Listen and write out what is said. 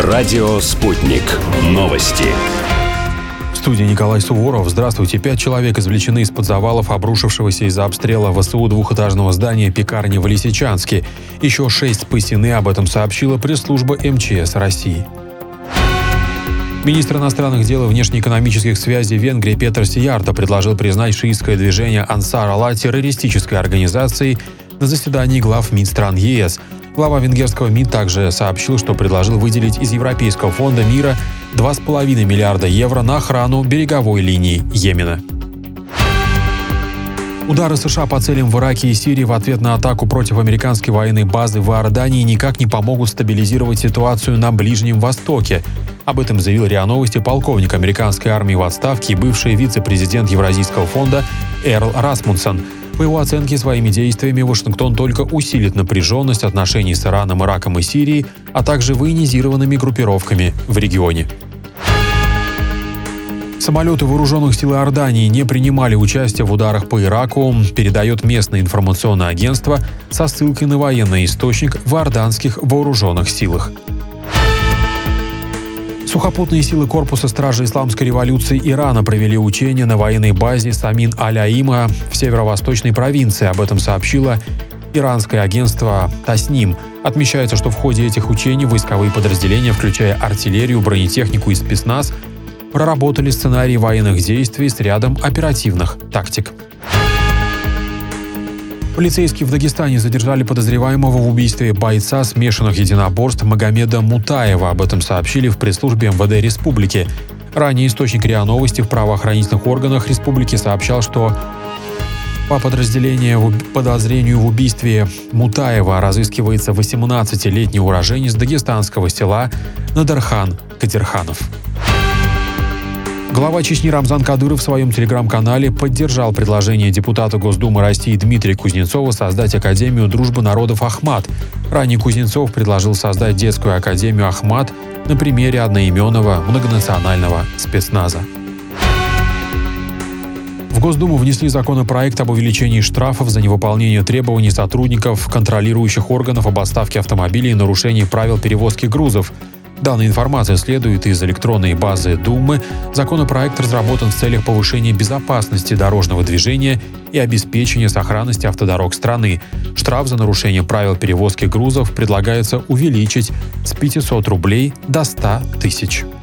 Радио «Спутник». Новости. В студии Николай Суворов. Здравствуйте. 5 человек извлечены из-под завалов, обрушившегося из-за обстрела ВСУ двухэтажного здания пекарни в Лисичанске. Еще 6 спасены, об этом сообщила пресс-служба МЧС России. Министр иностранных дел и внешнеэкономических связей Венгрии Петер Сиярто предложил признать шиитское движение Ансар-Алла террористической организацией на заседании глав МИД стран ЕС. Глава венгерского МИД также сообщил, что предложил выделить из Европейского фонда мира 2,5 миллиарда евро на охрану береговой линии Йемена. Удары США по целям в Ираке и Сирии в ответ на атаку против американской военной базы в Иордании никак не помогут стабилизировать ситуацию на Ближнем Востоке. Об этом заявил РИА Новости полковник американской армии в отставке и бывший вице-президент Евразийского фонда Эрл Расмуссен. По его оценке, своими действиями Вашингтон только усилит напряженность отношений с Ираном, Ираком и Сирией, а также военизированными группировками в регионе. Самолеты вооруженных сил Иордании не принимали участие в ударах по Ираку, передает местное информационное агентство со ссылкой на военный источник в иорданских вооруженных силах. Сухопутные силы корпуса стражи исламской революции Ирана провели учения на военной базе Самин-аль-Аима в северо-восточной провинции. Об этом сообщило иранское агентство Тасним. Отмечается, что в ходе этих учений войсковые подразделения, включая артиллерию, бронетехнику и спецназ, проработали сценарии военных действий с рядом оперативных тактик. Полицейские в Дагестане задержали подозреваемого в убийстве бойца смешанных единоборств Магомеда Мутаева. Об этом сообщили в пресс-службе МВД республики. Ранее источник РИА Новости в правоохранительных органах республики сообщал, что по подозрению в убийстве Мутаева разыскивается 18-летний уроженец дагестанского села Надархан Кадирханов. Глава Чечни Рамзан Кадыров в своем телеграм-канале поддержал предложение депутата Госдумы России Дмитрия Кузнецова создать Академию дружбы народов Ахмат. Ранее Кузнецов предложил создать детскую академию Ахмат на примере одноименного многонационального спецназа. В Госдуму внесли законопроект об увеличении штрафов за невыполнение требований сотрудников контролирующих органов об отставке автомобилей и нарушении правил перевозки грузов. Данная информация следует из электронной базы Думы. Законопроект разработан в целях повышения безопасности дорожного движения и обеспечения сохранности автодорог страны. Штраф за нарушение правил перевозки грузов предлагается увеличить с 500 рублей до 100 тысяч.